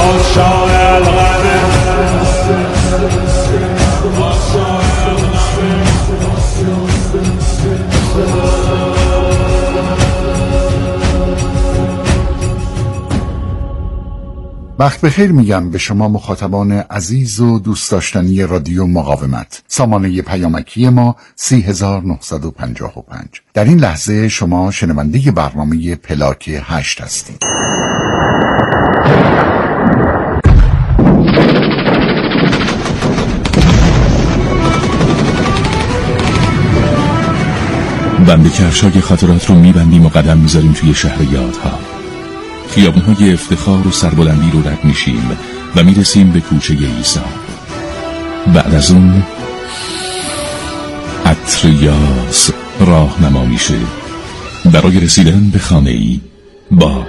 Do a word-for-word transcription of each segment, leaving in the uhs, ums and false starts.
وقت بخیر میگم به شما مخاطبان عزیز و دوست داشتنی رادیو مقاومت. سامانه پیامکی ما سی هزار و نهصد و پنجاه و پنج. در این لحظه شما شنونده برنامه پلاک هشت هستید. بند کفشای خاطرات رو میبندیم و قدم میذاریم توی شهر یادها. خیابون‌های افتخار و سربلندی رو رد میشیم و میرسیم به کوچه عیسی. بعد از اون عطر یاس راهنما میشه برای رسیدن به خانه‌ای با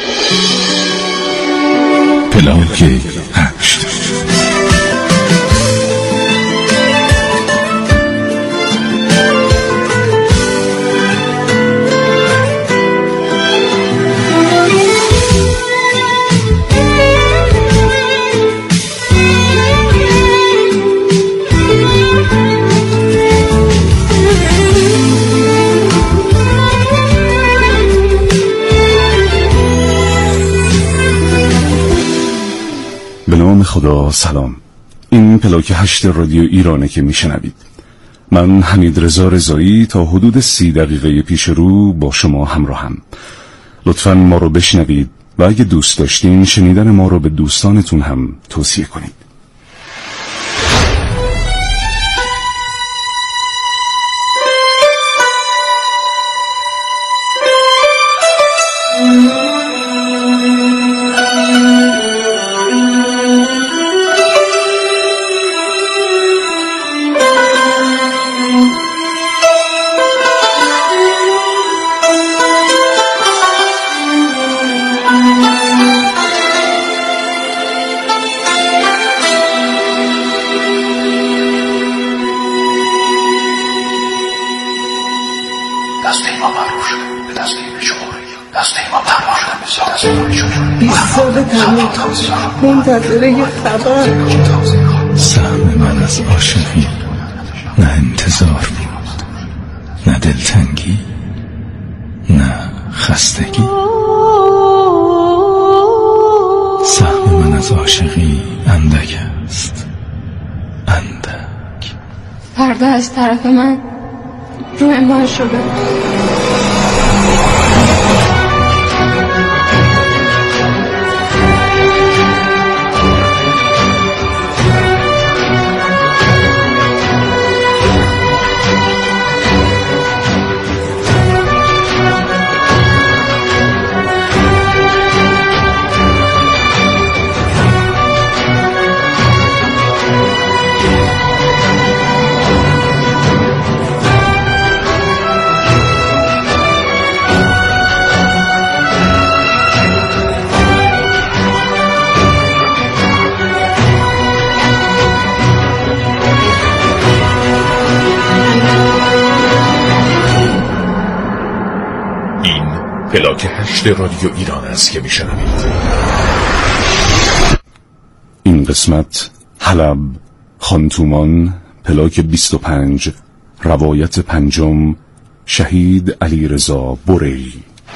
پلاک هشت. به نام خدا. سلام. این پلاک هشت رادیو ایرانه که میشنوید. من حمید رضا رضایی تا حدود سی دقیقه پیش رو با شما همراهم. لطفاً ما رو بشنوید و اگه دوست داشتین شنیدن ما رو به دوستانتون هم توصیه کنید. منتظره یه خبر. سهم من از عاشقی نه انتظار بود، نه دلتنگی، نه خستگی. سهم من از عاشقی اندک است، اندک. پرده از طرف من رو امان شده. پلاک هشت رادیو ایران است که میشنوید. این قسمت حلب، خانتومان، پلاک بیست و پنج، روایت پنجم، شهید علیرضا بره‌ای.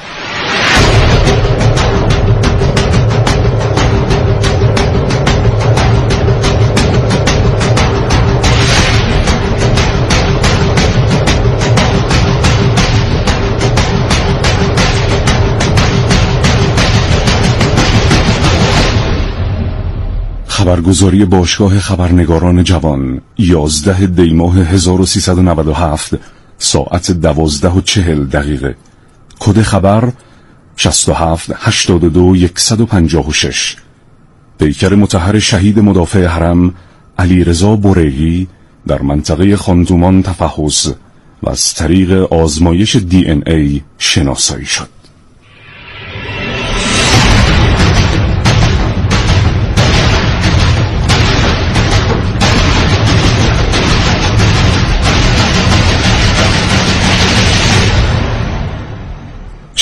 خبرگزاری باشگاه خبرنگاران جوان یازده دی ماه هزار و سیصد و نود و هفت ساعت دوازده و چهل دقیقه. کد خبر شصت و هفت هشتاد و دو صد و پنجاه و شش. پیکر مطهر شهید مدافع حرم علیرضا بره‌ای در منطقه خانتومان تفحص و از طریق آزمایش دی ان ای شناسایی شد.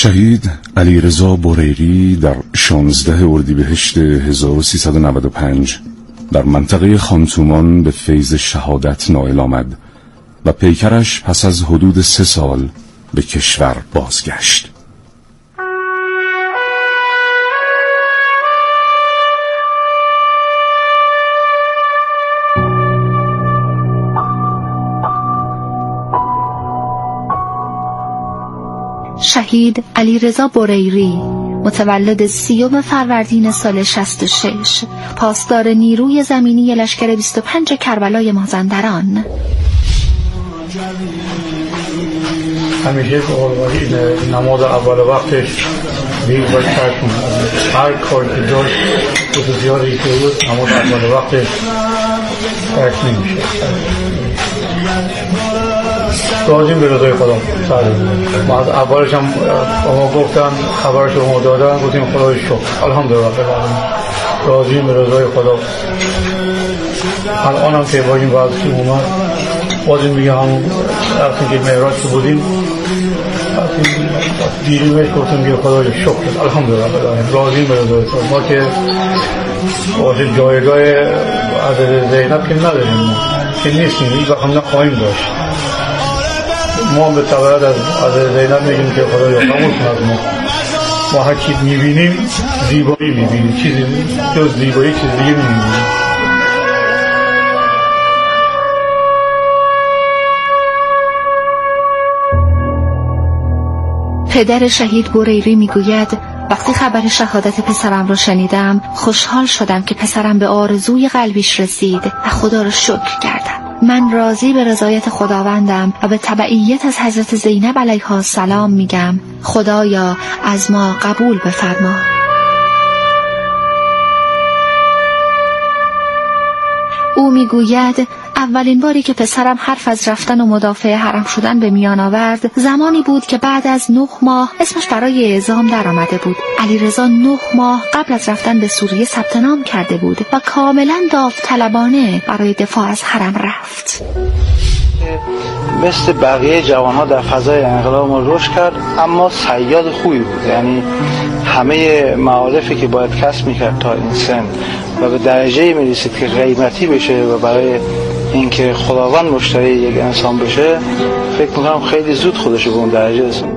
شهید علیرضا بریری در شانزده اردیبهشت هزار و سیصد و نود و پنج در منطقه خانتومان به فیض شهادت نائل آمد و پیکرش پس از حدود سه سال به کشور بازگشت. شهید علیرضا بریری متولد سیوم فروردین سال شصت و شش، پاسدار نیروی زمینی لشکر بیست و پنج کربلای مازندران. همیشه قربانی نماز اول وقتش دیر باید ترک کنه. هر کار که داشت خصوصیاتی که بود نماز اول وقتش ترک نمیشه. راضیم به رضای خدا. ما از اولش هم ما گفتن خبرش رو ما دادن، گفتیم خدای شکر الحمدلله راضیم به رضای خدا. الان هم که با این وضعی اومد بازیم میگه همون وقتی که معراج که بودیم دیریم بهش گفتیم که خدای شکر الحمدلله راضیم به رضای خدا. ما که باشه جایگاه عدد زینب که نداریم، ما که نیستیم، این وقت هم نخواهیم داشت. ما به تبعیت از عدد زینب میگیم که خدای خاموش از ما. ما هر چیز میبینیم زیبایی میبینیم، چیزی جز زیبایی چیز دیگه میبینیم. پدر شهید بریری میگوید وقتی خبر شهادت پسرم را شنیدم خوشحال شدم که پسرم به آرزوی قلبیش رسید و خدا را شکر کردم. من راضی به رضایت خداوندم و به تبعیت از حضرت زینب علیها السلام میگم خدایا از ما قبول بفرما. او میگوید اولین باری که پسرم حرف از رفتن و مدافع حرم شدن به میان آورد زمانی بود که بعد از نه ماه اسمش برای اعزام در آمده بود. علیرضا نه ماه قبل از رفتن به سوریه ثبت نام کرده بود و کاملا داوطلبانه برای دفاع از حرم رفت. مثل بقیه جوانها در فضای انقلاب ما رشد کرد، اما صیاد خوبی بود. یعنی همه معارفی که باید کسب میکرد تا این سن و به درجه میرسید که قیمتی بشه و برای اینکه خداوند مشتری یک انسان بشه، فکر میکنم خیلی زود خودش به اون درجه رسید.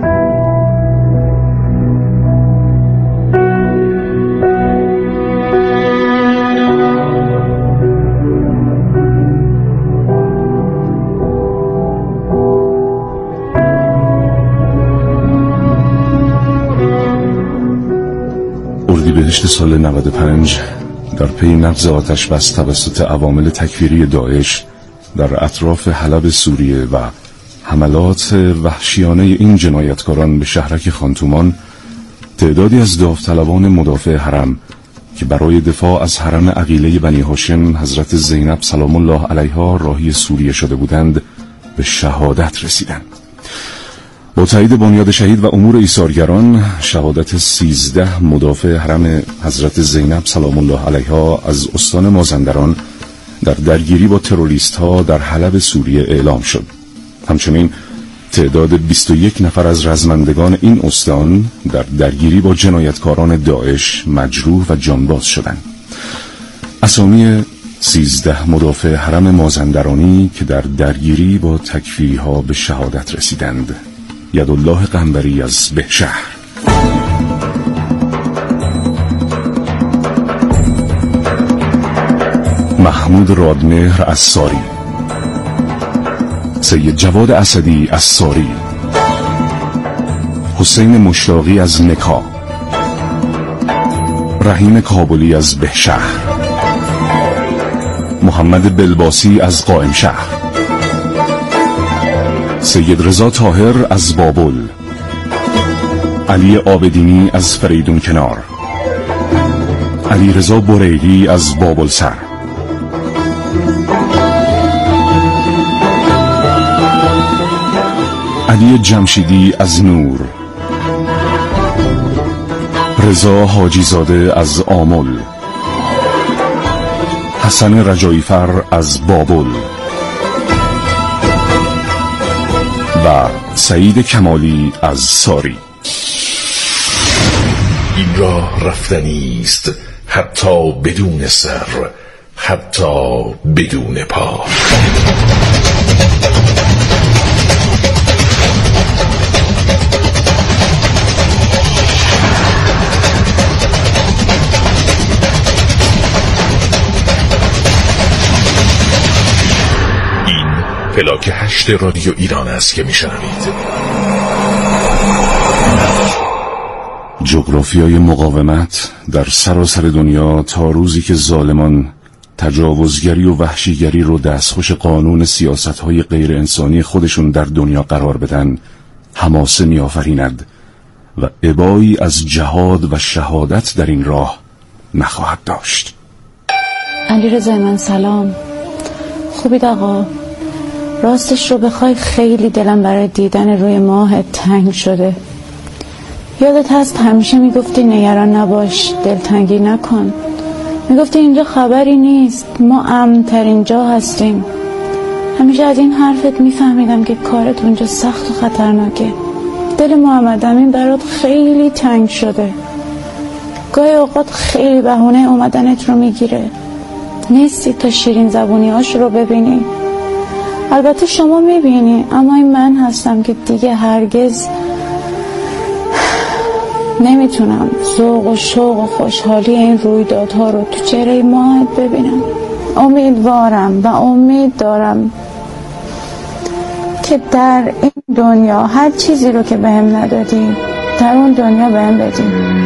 اردیبهشت سال نود و پنج در پی نقض آتش بس توسط عوامل تکفیری داعش در اطراف حلب سوریه و حملات وحشیانه این جنایتکاران به شهرک خانتومان، تعدادی از داوطلبان مدافع حرم که برای دفاع از حرم عقیله بنی هاشم حضرت زینب سلام الله علیها راهی سوریه شده بودند به شهادت رسیدند. با تایید بنیاد شهید و امور ایثارگران، شهادت سیزده مدافع حرم حضرت زینب سلام الله علیها از استان مازندران در درگیری با تروریست ها در حلب سوریه اعلام شد. همچنین تعداد بیست و یک نفر از رزمندگان این استان در درگیری با جنایتکاران داعش مجروح و جانباز شدند. اسامی سیزده مدافع حرم مازندرانی که در درگیری با تکفیری ها به شهادت رسیدند: یدالله قنبری از بهشهر، محمود رادمهر از ساری، سید جواد اسدی از ساری، حسین مشتاقی از نکا، رحیم کابلی از بهشهر، محمد بلباسی از قائمشهر، سید رضا طاهر از بابل، علی آبدینی از فریدون کنار، علی رضا بریری از بابل سر، علی جمشیدی از نور، رضا حاجی زاده از آمل، حسن رجاییفر از بابل و سعید کمالی از ساری. این راه رفتنی است، حتی بدون سر، حتی بدون پا. این پلاک هشت رادیو ایران است که میشنوید. جغرافیای مقاومت در سراسر دنیا تا روزی که ظالمان تجاوزگری و وحشیگری رو دستخوش قانون سیاست‌های غیر انسانی خودشون در دنیا قرار بدن حماسه می‌آفریند و ابایی از جهاد و شهادت در این راه نخواهد داشت. علیرضا من سلام. خوبید آقا؟ راستش رو بخوای خیلی دلم برای دیدن روی ماه تنگ شده. یادت هست همیشه میگفتی نگران نباش، دلتنگی نکن. میگفتی اینجا خبری نیست، ما امن‌ترین جا هستیم. همیشه از این حرفت میفهمیدم که کارت اونجا سخت و خطرناکه. دل محمد امین برات خیلی تنگ شده. گاهی اوقات خیلی بهونه اومدنت رو میگیره، نیستی تا شیرین زبونیاش رو ببینی. البته شما میبینی، اما این من هستم که دیگه هرگز نمیتونم ذوق و شوق و خوشحالی این رویدادها رو تو چهره ماهت ببینم. امیدوارم و امید دارم که در این دنیا هر چیزی رو که بهم ندادی در اون دنیا بهم بدی.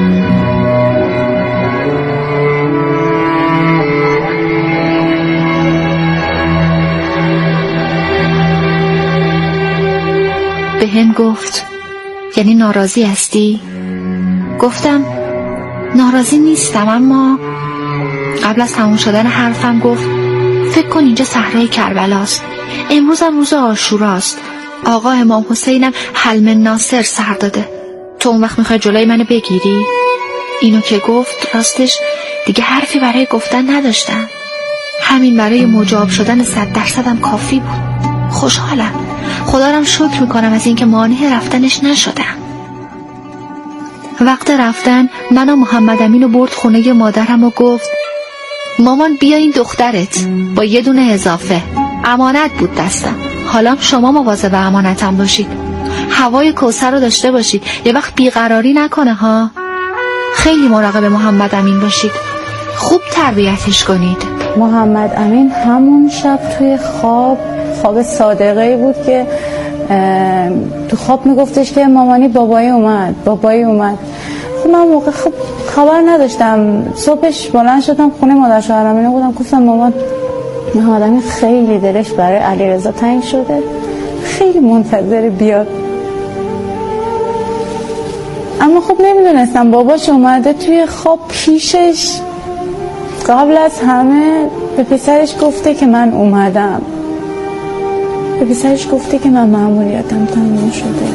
بهم گفت یعنی ناراضی هستی؟ گفتم ناراضی نیستم، اما قبل از تموم شدن حرفم گفت فکر کن اینجا صحرای کربلاست، امروز هم روز عاشوراست، آقا امام حسینم حلم ناصر سر داده، تو اون وقت میخوای جلوی منو بگیری؟ اینو که گفت راستش دیگه حرفی برای گفتن نداشتم. همین برای مجاب شدن صد درصدم کافی بود. خوشحالم، خدا رم شکر میکنم از اینکه مانع رفتنش نشدم. وقت رفتن من و محمد امینو برد خونه مادرم و گفت مامان بیا این دخترت با یه دونه اضافه، امانت بود دستم، حالا شما مواظب امانتم باشید، هوای کوثر رو داشته باشید، یه وقت بیقراری نکنه ها، خیلی مراقب محمد امین باشید، خوب تربیتش کنید. محمد امین همون شب توی خواب خواب صادقه بود که تو خواب میگفتش که مامانی بابایی اومد بابایی اومد. خب من موقع خب خبر نداشتم. صبحش بلند شدم خونه مادر شوهرم، اینو بودم گفتم مامان محمد امین خیلی دلش برای علیرضا تنگ شده، خیلی منتظر بیاد. اما خب نمیدونستم باباش اومده توی خواب پیشش، قبل از همه به پسرش گفته که من اومدم، به پسرش گفته که من مأموریتم تموم شده.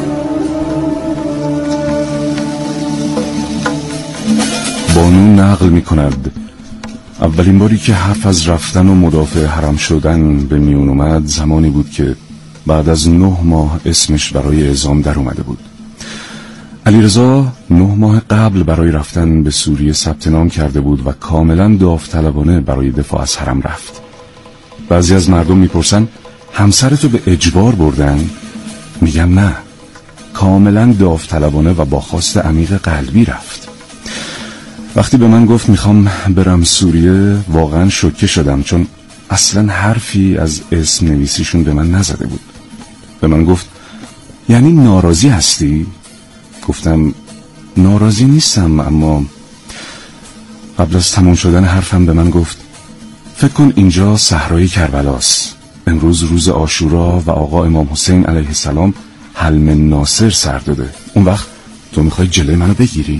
بانو نقل می کند اولین باری که حرف از رفتن و مدافع حرم شدن به میون اومد زمانی بود که بعد از نه ماه اسمش برای اعزام در اومده بود. علیرضا نه ماه قبل برای رفتن به سوریه ثبت نام کرده بود و کاملا داوطلبانه برای دفاع از حرم رفت. بعضی از مردم میپرسن همسرتو به اجبار بردن؟ میگم نه، کاملا داوطلبانه و با خواست عمیق قلبی رفت. وقتی به من گفت میخوام برم سوریه واقعا شوکه شدم، چون اصلا حرفی از اسم نویسیشون به من نزده بود. به من گفت یعنی ناراضی هستی؟ گفتم ناراضی نیستم، اما قبل از تموم شدن حرفم به من گفت فکر کن اینجا صحرای کربلاست، امروز روز عاشورا و آقا امام حسین علیه السلام حلم ناصر سر داده، اون وقت تو میخوای جلوی منو بگیری؟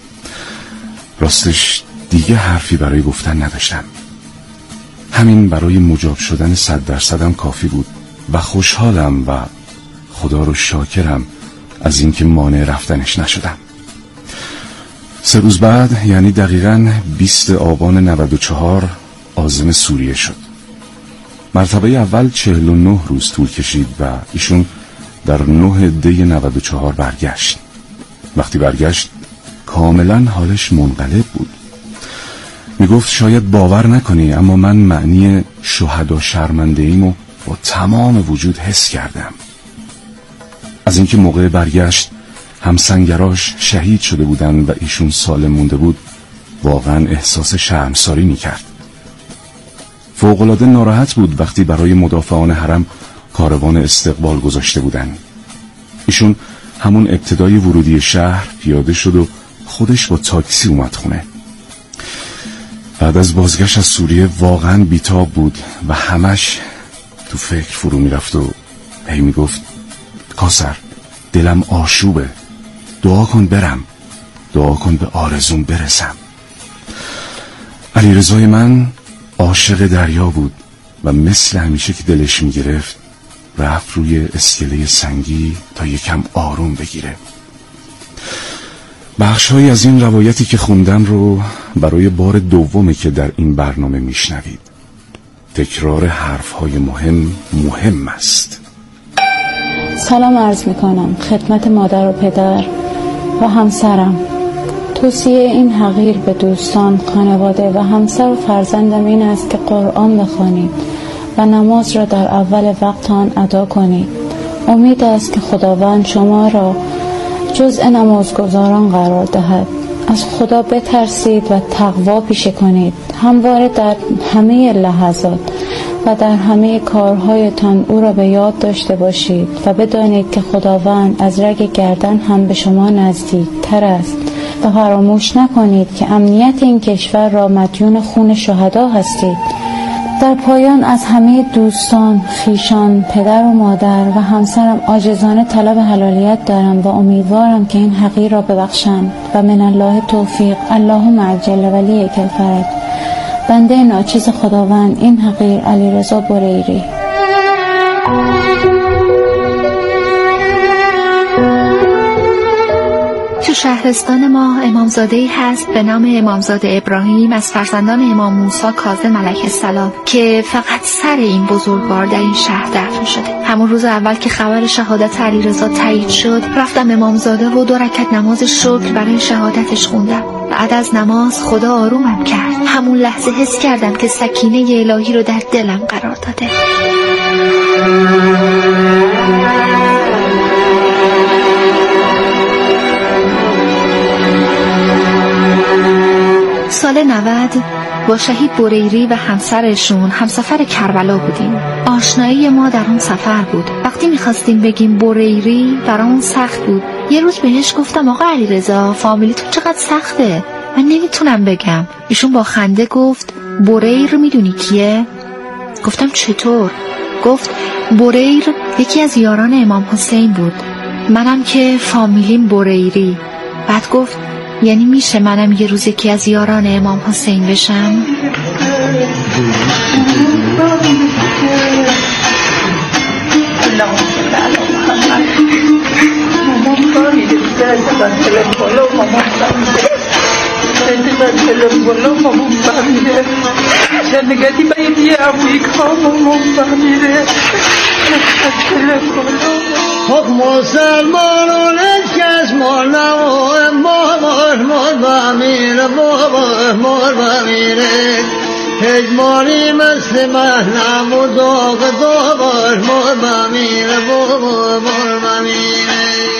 راستش دیگه حرفی برای گفتن نداشتم. همین برای مجاب شدن صد درصدم کافی بود و خوشحالم و خدا رو شاکرم از اینکه مانع رفتنش نشدم. سه روز بعد یعنی دقیقاً بیست آبان نود و چهار عازم سوریه شد. مرتبه اول چهل و نه روز طول کشید و ایشون در نه دی نود و چهار برگشت. وقتی برگشت کاملا حالش منقلب بود. میگفت شاید باور نکنی اما من معنی شهدا شرمنده ایمو با تمام وجود حس کردم. از اینکه موقع برگشت همسنگراش شهید شده بودن و ایشون سالم مونده بود واقعا احساس شرمساری میکرد. فوق‌العاده ناراحت بود وقتی برای مدافعان حرم کاروان استقبال گذاشته بودن. ایشون همون ابتدای ورودی شهر پیاده شد و خودش با تاکسی اومد خونه. بعد از بازگشت از سوریه واقعا بیتاب بود و همش تو فکر فرو میرفت و هی میگفت کاسر دلم آشوبه، دعا کن برم، دعا کن به آرزوم برسم. علیرضای من عاشق دریا بود و مثل همیشه که دلش میگرفت رفت روی اسکله سنگی تا یکم آروم بگیره. بخش‌هایی از این روایتی که خوندم رو برای بار دومه که در این برنامه میشنوید. تکرار حرف‌های مهم مهم است. سلام عرض میکنم خدمت مادر و پدر و همسرم. توصیه این حقیر به دوستان، خانواده و همسر و فرزندم این است که قرآن بخوانید و نماز را در اول وقت آن ادا کنید. امید است که خداوند شما را جزء نمازگزاران قرار دهد. از خدا بترسید و تقوا پیشه کنید همواره در همه لحظات و در همه کارهایتان او را به یاد داشته باشید و بدانید که خداوند از رگ گردن هم به شما نزدیک تر است و فراموش نکنید که امنیت این کشور را مدیون خون شهدا هستید. در پایان از همه دوستان، خویشان، پدر و مادر و همسرم عاجزانه طلب حلالیت دارم و امیدوارم که این حقیر را ببخشند و من الله توفیق. اللهم عجل ولی الفرج. بنده ناچیز خداوند این حقیر علیرضا بریری. تو شهرستان ما امامزاده‌ای هست به نام امامزاده ابراهیم از فرزندان امام موسی کاظم علیه السلام که فقط سر این بزرگوار در این شهر دفن شده. همون روز اول که خبر شهادت علیرضا تایید شد رفتم امامزاده و دو رکعت نماز شکر برای شهادتش خوندم. بعد از نماز خدا آرومم کرد. همون لحظه حس کردم که سکینه الهی رو در دلم قرار داده. سال نود با شهید بریری و همسرشون همسفر کربلا بودیم. آشنایی ما در اون سفر بود. وقتی میخواستیم بگیم بریری برامون سخت بود. یه روز بهش گفتم آقا علیرضا فامیلیتون چقدر سخته، من نمیتونم بگم. ایشون با خنده گفت بریر میدونی کیه؟ گفتم چطور؟ گفت بریر یکی از یاران امام حسین بود، منم که فامیلیم بریری. بعد گفت یعنی میشه منم یه روز یکی از یاران امام حسین بشم؟ حق مسلمانون کس مولا و مال مال بامیر بابا مال بامیر هجمانی مثل محنم و داغ داغ مال بامیر بابا مال بامیر.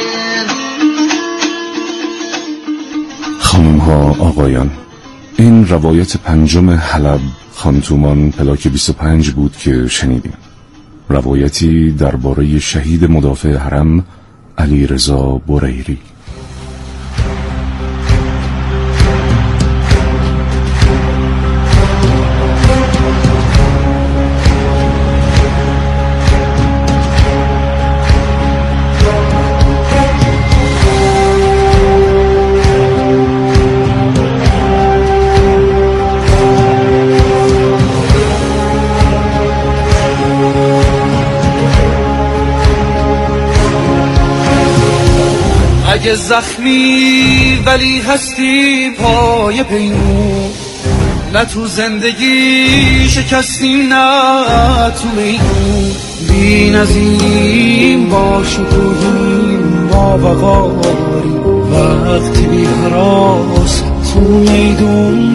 خانم ها آقایان، این روایت پنجم حلب خانتومان پلاک بیست و پنج بود که شنیدیم. روایتی درباره شهید مدافع حرم علیرضا بریری. اگه زخمی ولی هستی پای پیمون، نه تو زندگی شکستیم نه تو میدون، بی نظیم با شکوهیم با وقاری وقتی بیقرار تو میدون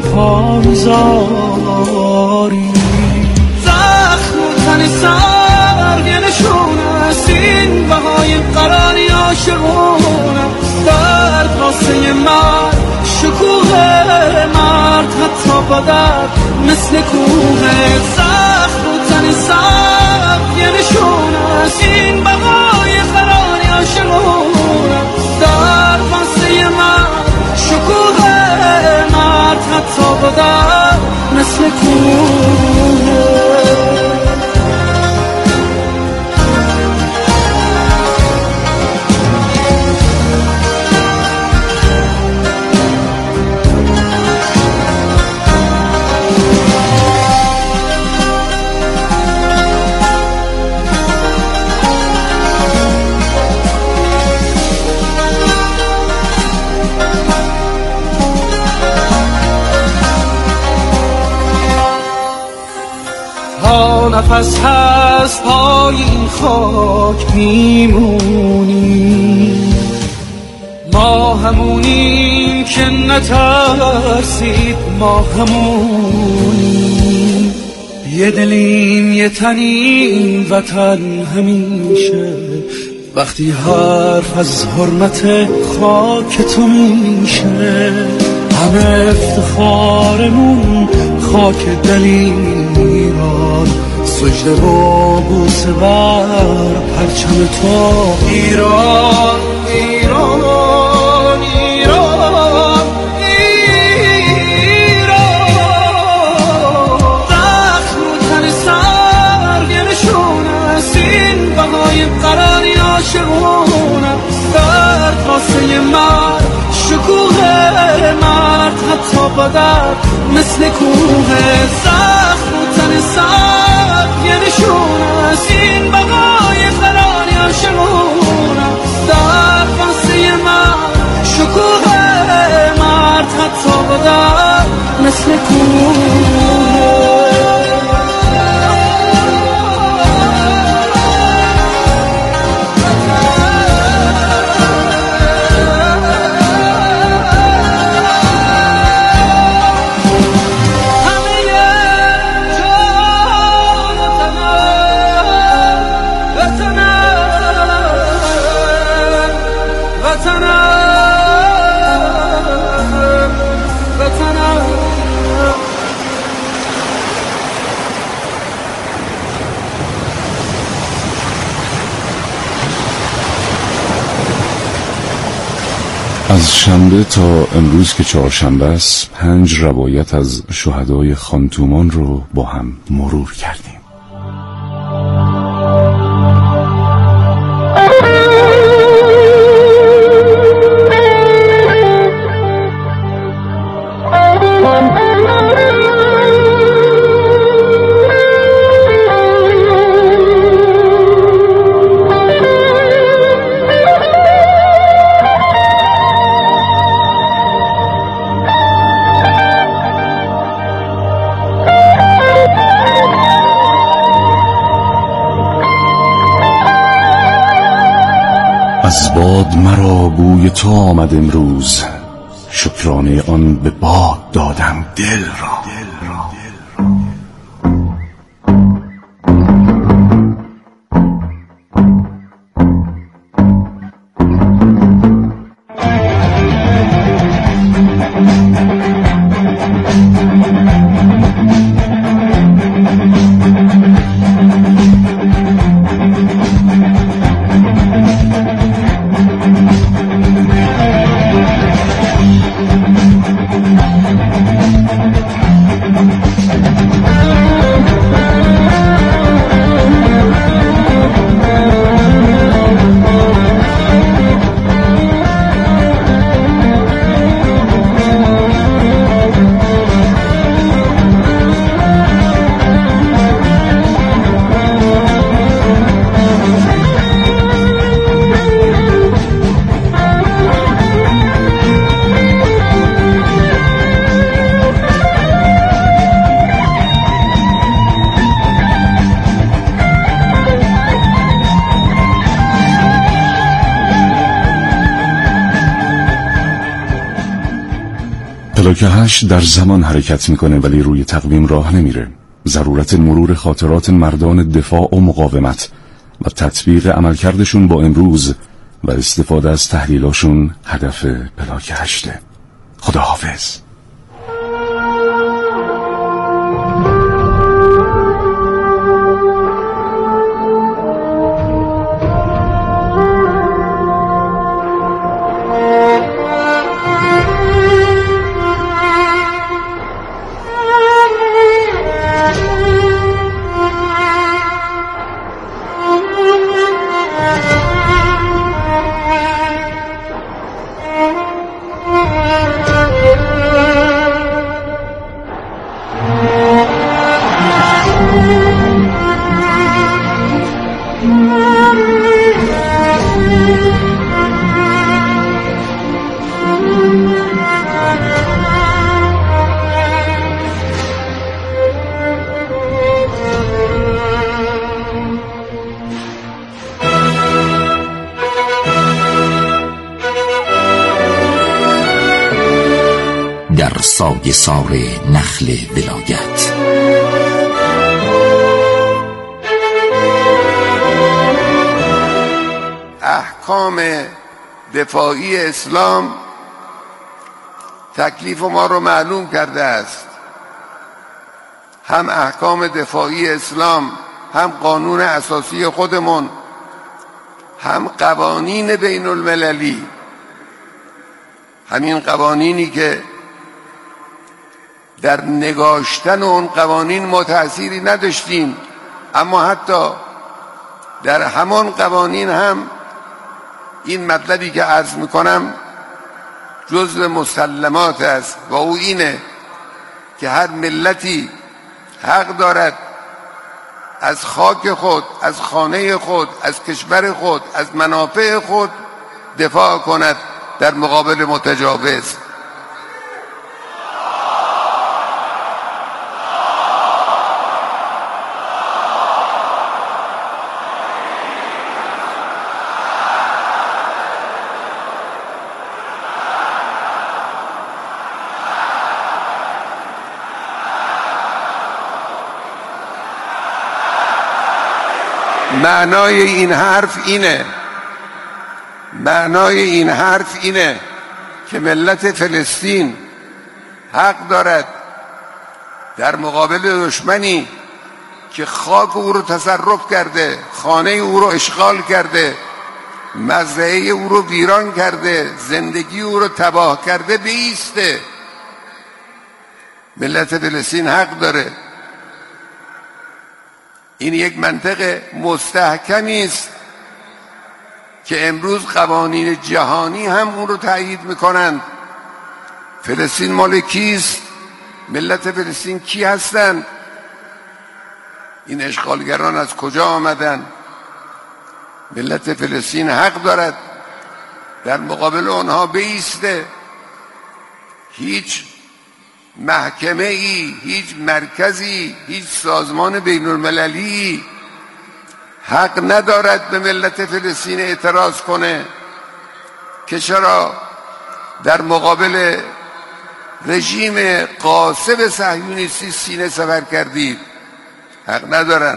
پایزاری زخم و تن سر یه نشون است این بهای قراری عاشقون است درد واسه مرد شکوه مرد حتی با درد مثل کوه زخم و تن سر یه نشون است این بهای قراری عاشقون است درد واسه مرد شکوه مرد حتی با درد مثل کوه نفس هست پای این خاک میمونیم ما همونیم که نترسید ما همونیم یه دلیم یه تنیم وطن همیشه وقتی حرف از حرمت خاک تو میشه همه افتخارمون خاک دلیران سجده و بوسه بر پرچم تو ایران ایران ایران ایران زخم و تن سر یه نشون است این بهای قراری عاشقون است درد واسه مرد شکوه مرد حتی با درد مثل کوه زخم و تن سر یه نشون است این بقای قراری عاشقون است درد واسه مرد شکوه مرد حتی با درد مثل کوه از شنبه تا امروز که چهارشنبه است پنج روایت از شهدای خانتومان رو با هم مرور کردیم. از باد مرا بوی تو آمد امروز شکرانه آن به باد دادم دل را پلاک هشت در زمان حرکت میکنه ولی روی تقویم راه نمیره. ضرورت مرور خاطرات مردان دفاع و مقاومت و تطبیق عملکردشون با امروز و استفاده از تحلیلاشون هدف پلاک هشته. خداحافظ. در سایه سار نخل ولایت. احکام دفاعی اسلام تکلیف ما رو معلوم کرده است. هم احکام دفاعی اسلام، هم قانون اساسی خودمون، هم قوانین بین المللی. همین قوانینی که در نگاشتن اون قوانین ما تأثیری نداشتیم، اما حتی در همان قوانین هم این مطلبی که عرض میکنم جزء مسلمات است و او اینه که هر ملتی حق دارد از خاک خود، از خانه خود، از کشور خود، از منافع خود دفاع کند در مقابل متجاوز. معنای این حرف اینه معنای این حرف اینه که ملت فلسطین حق دارد در مقابل دشمنی که خاک او رو تصرف کرده، خانه او رو اشغال کرده، مزرعه او رو ویران کرده، زندگی او رو تباه کرده بایسته. ملت فلسطین حق داره. این یک منطق مستحکمی است که امروز قوانین جهانی هم اون رو تایید میکنند. فلسطین مال کیست؟ ملت فلسطین کی هستند؟ این اشغالگران از کجا آمدند؟ ملت فلسطین حق دارد در مقابل آنها بایسته. هیچ محکمه ای، هیچ مرکزی، هیچ سازمان بین المللی حق ندارد به ملت فلسطین اعتراض کنه که چرا در مقابل رژیم غاصب صهیونیستی سینه سپر کردید. حق ندارن.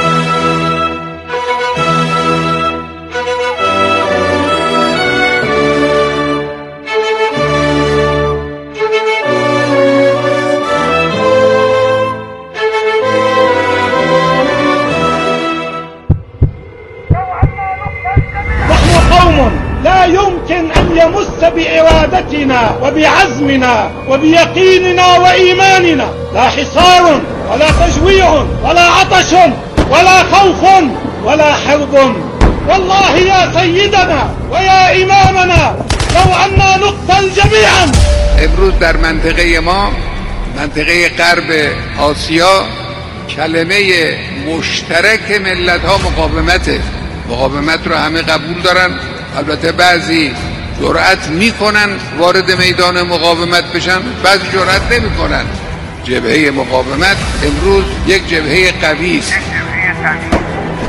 لا يمكن أن يمس بإرادتنا وبعزمنا وبيقيننا وإيماننا لا حصار ولا تجويع ولا عطش ولا خوف ولا حرب. والله يا سيدنا ويا إمامنا لو أننا نقتل جميعا. امروز در منطقه ما، منطقه غرب آسیا، کلمه مشترک ملت ها مقاومته. مقاومت رو همه قبول دارن. البته بعضی جرأت میکنن وارد میدان مقاومت بشن، بعضی جرأت نمیکنن. جبهه مقاومت امروز یک جبهه قوی است.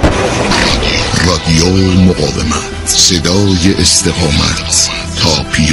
رادیو مقاومت، صدای استقامت تا پیر